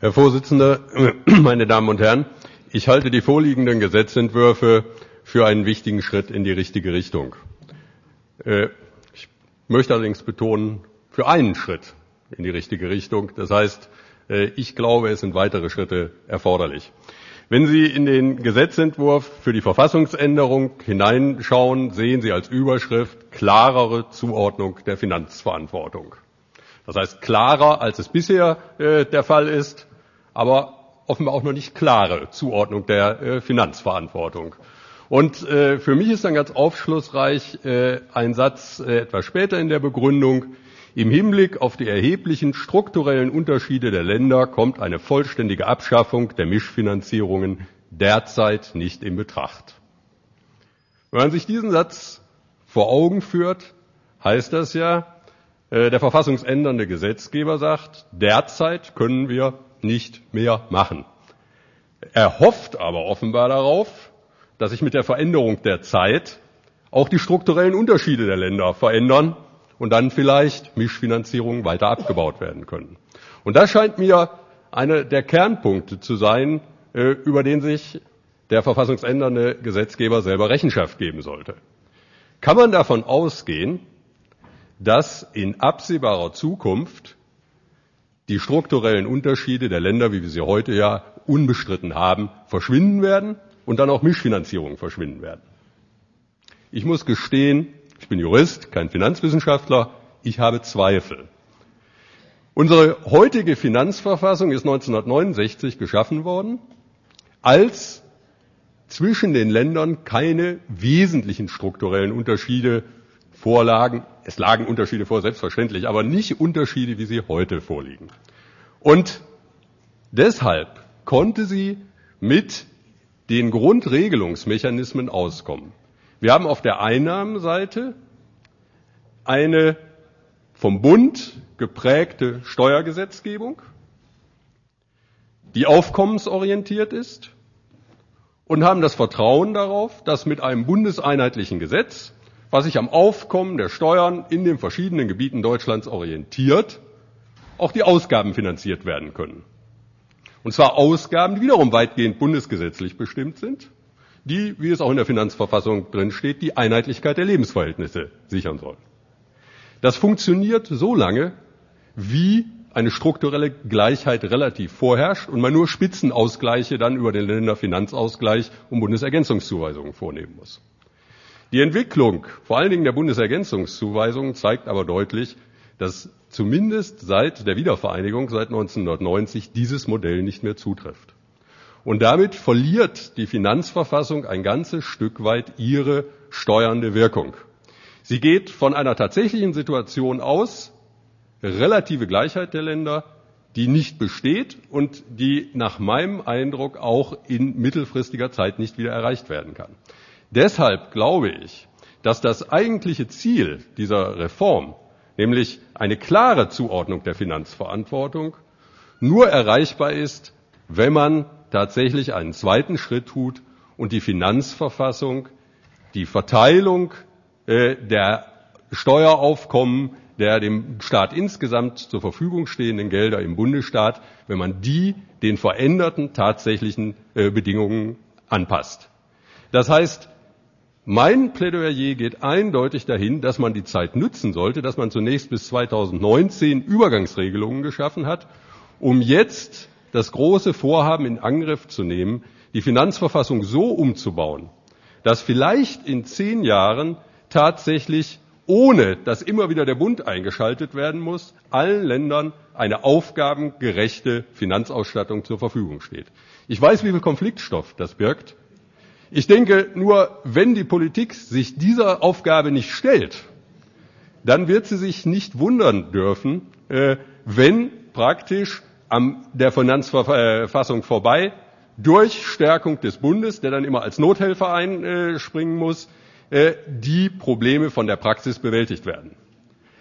Herr Vorsitzender, meine Damen und Herren! Ich halte die vorliegenden Gesetzentwürfe für einen wichtigen Schritt in die richtige Richtung. Ich möchte allerdings betonen, für einen Schritt in die richtige Richtung. Das heißt, ich glaube, es sind weitere Schritte erforderlich. Wenn Sie in den Gesetzentwurf für die Verfassungsänderung hineinschauen, sehen Sie als Überschrift klarere Zuordnung der Finanzverantwortung. Das heißt klarer, als es bisher der Fall ist, aber offenbar auch noch nicht klare Zuordnung der Finanzverantwortung. Und für mich ist dann ganz aufschlussreich ein Satz etwas später in der Begründung: Im Hinblick auf die erheblichen strukturellen Unterschiede der Länder kommt eine vollständige Abschaffung der Mischfinanzierungen derzeit nicht in Betracht. Wenn man sich diesen Satz vor Augen führt, heißt das ja, der verfassungsändernde Gesetzgeber sagt, derzeit können wir nicht mehr machen. Er hofft aber offenbar darauf, dass sich mit der Veränderung der Zeit auch die strukturellen Unterschiede der Länder verändern und dann vielleicht Mischfinanzierungen weiter abgebaut werden können. Und das scheint mir einer der Kernpunkte zu sein, über den sich der verfassungsändernde Gesetzgeber selber Rechenschaft geben sollte. Kann man davon ausgehen, dass in absehbarer Zukunft die strukturellen Unterschiede der Länder, wie wir sie heute ja unbestritten haben, verschwinden werden und dann auch Mischfinanzierungen verschwinden werden? Ich muss gestehen, ich bin Jurist, kein Finanzwissenschaftler, ich habe Zweifel. Unsere heutige Finanzverfassung ist 1969 geschaffen worden, als zwischen den Ländern keine wesentlichen strukturellen Unterschiede vorlagen. Es lagen Unterschiede vor, selbstverständlich, aber nicht Unterschiede, wie sie heute vorliegen. Und deshalb konnte sie mit den Grundregelungsmechanismen auskommen. Wir haben auf der Einnahmenseite eine vom Bund geprägte Steuergesetzgebung, die aufkommensorientiert ist, und haben das Vertrauen darauf, dass mit einem bundeseinheitlichen Gesetz, was sich am Aufkommen der Steuern in den verschiedenen Gebieten Deutschlands orientiert, auch die Ausgaben finanziert werden können. Und zwar Ausgaben, die wiederum weitgehend bundesgesetzlich bestimmt sind, die, wie es auch in der Finanzverfassung drin steht, die Einheitlichkeit der Lebensverhältnisse sichern sollen. Das funktioniert so lange, wie eine strukturelle Gleichheit relativ vorherrscht und man nur Spitzenausgleiche dann über den Länderfinanzausgleich und Bundesergänzungszuweisungen vornehmen muss. Die Entwicklung, vor allen Dingen der Bundesergänzungszuweisungen, zeigt aber deutlich, dass zumindest seit der Wiedervereinigung, seit 1990, dieses Modell nicht mehr zutrifft. Und damit verliert die Finanzverfassung ein ganzes Stück weit ihre steuernde Wirkung. Sie geht von einer tatsächlichen Situation aus, relative Gleichheit der Länder, die nicht besteht und die nach meinem Eindruck auch in mittelfristiger Zeit nicht wieder erreicht werden kann. Deshalb glaube ich, dass das eigentliche Ziel dieser Reform, nämlich eine klare Zuordnung der Finanzverantwortung, nur erreichbar ist, wenn man tatsächlich einen zweiten Schritt tut und die Finanzverfassung, die Verteilung der Steueraufkommen, der dem Staat insgesamt zur Verfügung stehenden Gelder im Bundesstaat, wenn man die den veränderten tatsächlichen Bedingungen anpasst. Das heißt, mein Plädoyer geht eindeutig dahin, dass man die Zeit nutzen sollte, dass man zunächst bis 2019 Übergangsregelungen geschaffen hat, um jetzt das große Vorhaben in Angriff zu nehmen, die Finanzverfassung so umzubauen, dass vielleicht in 10 Jahren tatsächlich, ohne dass immer wieder der Bund eingeschaltet werden muss, allen Ländern eine aufgabengerechte Finanzausstattung zur Verfügung steht. Ich weiß, wie viel Konfliktstoff das birgt. Ich denke nur, wenn die Politik sich dieser Aufgabe nicht stellt, dann wird sie sich nicht wundern dürfen, wenn praktisch an der Finanzverfassung vorbei durch Stärkung des Bundes, der dann immer als Nothelfer einspringen muss, die Probleme von der Praxis bewältigt werden.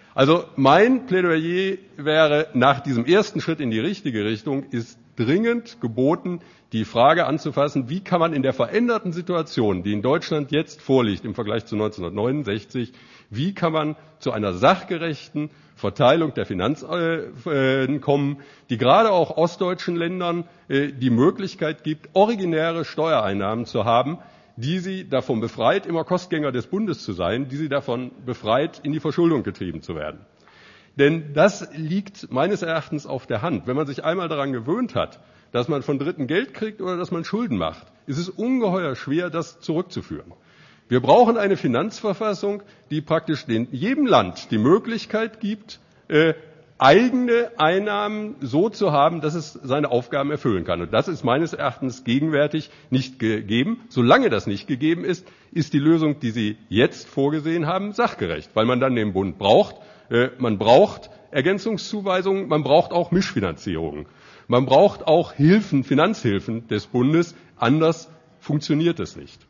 Also mein Plädoyer wäre, nach diesem ersten Schritt in die richtige Richtung ist dringend geboten, die Frage anzufassen, wie kann man in der veränderten Situation, die in Deutschland jetzt vorliegt im Vergleich zu 1969, wie kann man zu einer sachgerechten Verteilung der Finanzen kommen, die gerade auch ostdeutschen Ländern die Möglichkeit gibt, originäre Steuereinnahmen zu haben, die sie davon befreit, immer Kostgänger des Bundes zu sein, die sie davon befreit, in die Verschuldung getrieben zu werden. Denn das liegt meines Erachtens auf der Hand. Wenn man sich einmal daran gewöhnt hat, dass man von Dritten Geld kriegt oder dass man Schulden macht, ist es ungeheuer schwer, das zurückzuführen. Wir brauchen eine Finanzverfassung, die praktisch jedem Land die Möglichkeit gibt, eigene Einnahmen so zu haben, dass es seine Aufgaben erfüllen kann. Und das ist meines Erachtens gegenwärtig nicht gegeben. Solange das nicht gegeben ist, ist die Lösung, die Sie jetzt vorgesehen haben, sachgerecht, weil man dann den Bund braucht. Man braucht Ergänzungszuweisungen, man braucht auch Mischfinanzierungen. Man braucht auch Hilfen, Finanzhilfen des Bundes. Anders funktioniert es nicht.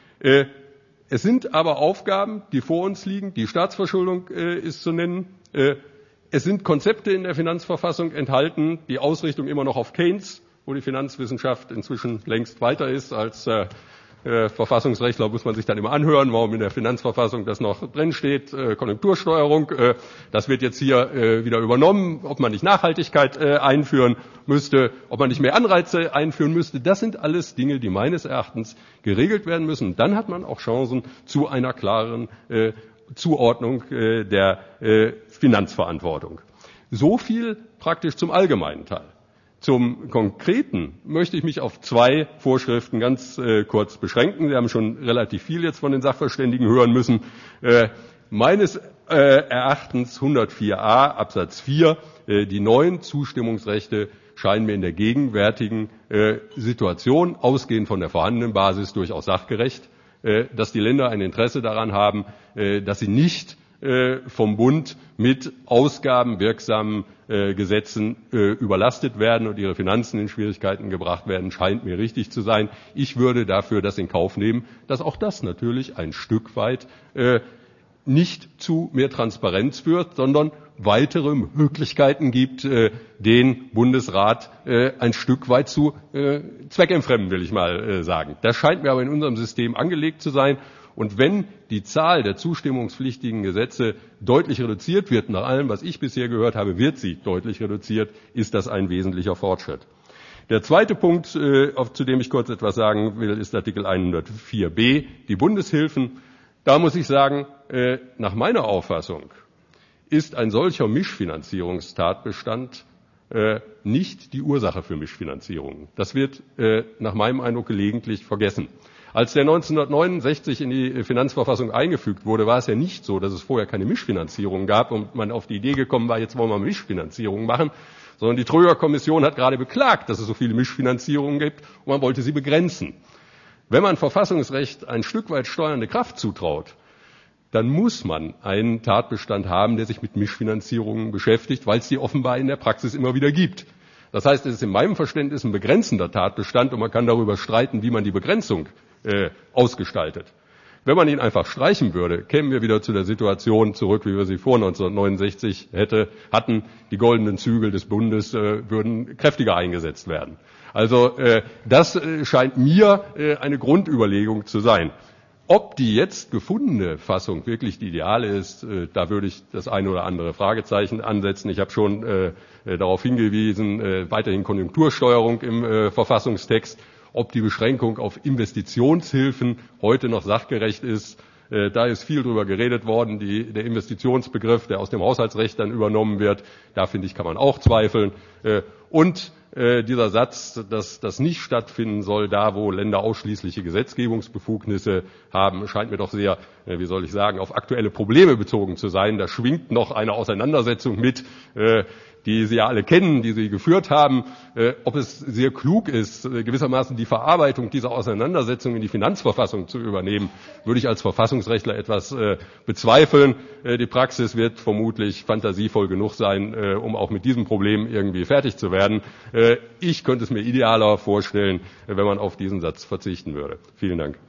Es sind aber Aufgaben, die vor uns liegen. Die Staatsverschuldung ist zu nennen. Es sind Konzepte in der Finanzverfassung enthalten, die Ausrichtung immer noch auf Keynes, wo die Finanzwissenschaft inzwischen längst weiter ist als Verfassungsrechtler, muss man sich dann immer anhören, warum in der Finanzverfassung das noch drin steht, Konjunktursteuerung. Das wird jetzt hier wieder übernommen, ob man nicht Nachhaltigkeit einführen müsste, ob man nicht mehr Anreize einführen müsste. Das sind alles Dinge, die meines Erachtens geregelt werden müssen. Und dann hat man auch Chancen zu einer klareren Zuordnung der Finanzverantwortung. So viel praktisch zum allgemeinen Teil. Zum Konkreten möchte ich mich auf zwei Vorschriften ganz kurz beschränken. Sie haben schon relativ viel jetzt von den Sachverständigen hören müssen. Meines Erachtens 104a Absatz 4, die neuen Zustimmungsrechte scheinen mir in der gegenwärtigen Situation, ausgehend von der vorhandenen Basis, durchaus sachgerecht, dass die Länder ein Interesse daran haben, dass sie nicht vom Bund mit ausgabenwirksamen Gesetzen überlastet werden und ihre Finanzen in Schwierigkeiten gebracht werden, scheint mir richtig zu sein. Ich würde dafür das in Kauf nehmen, dass auch das natürlich ein Stück weit nicht zu mehr Transparenz führt, sondern weitere Möglichkeiten gibt, den Bundesrat ein Stück weit zu zweckentfremden, will ich mal sagen. Das scheint mir aber in unserem System angelegt zu sein. Und wenn die Zahl der zustimmungspflichtigen Gesetze deutlich reduziert wird, nach allem, was ich bisher gehört habe, wird sie deutlich reduziert, ist das ein wesentlicher Fortschritt. Der zweite Punkt, zu dem ich kurz etwas sagen will, ist Artikel 104b, die Bundeshilfen. Da muss ich sagen, nach meiner Auffassung ist ein solcher Mischfinanzierungstatbestand nicht die Ursache für Mischfinanzierungen. Das wird nach meinem Eindruck gelegentlich vergessen. Als der 1969 in die Finanzverfassung eingefügt wurde, war es ja nicht so, dass es vorher keine Mischfinanzierung gab und man auf die Idee gekommen war, jetzt wollen wir Mischfinanzierung machen, sondern die Tröger-Kommission hat gerade beklagt, dass es so viele Mischfinanzierungen gibt und man wollte sie begrenzen. Wenn man Verfassungsrecht ein Stück weit steuernde Kraft zutraut, dann muss man einen Tatbestand haben, der sich mit Mischfinanzierungen beschäftigt, weil es die offenbar in der Praxis immer wieder gibt. Das heißt, es ist in meinem Verständnis ein begrenzender Tatbestand und man kann darüber streiten, wie man die Begrenzung ausgestaltet. Wenn man ihn einfach streichen würde, kämen wir wieder zu der Situation zurück, wie wir sie vor 1969 hatten. Die goldenen Zügel des Bundes würden kräftiger eingesetzt werden. Also das scheint mir eine Grundüberlegung zu sein. Ob die jetzt gefundene Fassung wirklich die ideale ist, da würde ich das eine oder andere Fragezeichen ansetzen. Ich habe schon darauf hingewiesen, weiterhin Konjunktursteuerung im Verfassungstext. Ob die Beschränkung auf Investitionshilfen heute noch sachgerecht ist, da ist viel drüber geredet worden. Der Investitionsbegriff, der aus dem Haushaltsrecht dann übernommen wird, da finde ich, kann man auch zweifeln. Und dieser Satz, dass das nicht stattfinden soll, da wo Länder ausschließliche Gesetzgebungsbefugnisse haben, scheint mir doch sehr, wie soll ich sagen, auf aktuelle Probleme bezogen zu sein. Da schwingt noch eine Auseinandersetzung mit, die Sie ja alle kennen, die Sie geführt haben. Ob es sehr klug ist, gewissermaßen die Verarbeitung dieser Auseinandersetzung in die Finanzverfassung zu übernehmen, würde ich als Verfassungsrechtler etwas bezweifeln. Die Praxis wird vermutlich fantasievoll genug sein, um auch mit diesem Problem irgendwie fertig zu werden. Ich könnte es mir idealer vorstellen, wenn man auf diesen Satz verzichten würde. Vielen Dank.